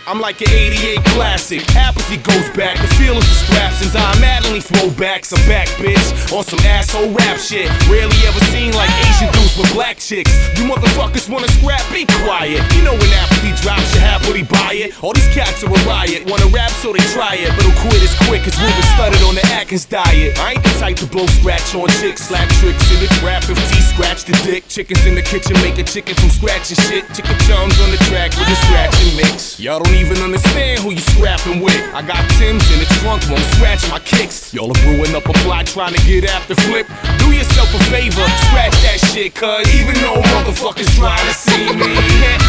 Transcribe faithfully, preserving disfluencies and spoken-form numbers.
I'm like an eighty-eight classic. Apathy goes back, the feelings of scraps and die madly throwbacks. I'm back, bitch, on some asshole rap shit. Rarely ever seen like Asian dudes with black chicks. You motherfuckers wanna scrap? Be quiet. You know when apathy drops, you happily buy it. All these cats are a riot, wanna rap so they try it, but who'll quit as quick as Ruben studded on the Atkins diet. I ain't the type to blow scratch on chicks, slap tricks in the trap if T scratch the dick. Chickens in the kitchen make a chicken from scratch and shit. Chicken chums on the track with a scratch and mix. Y'all don't even understand who you scrapping with. I got Tim's in the trunk, won't scratch my kicks. Y'all are brewing up a plot trying to get after Flip. Do yourself a favor, scratch that shit, cuz even though motherfuckers trying to see me.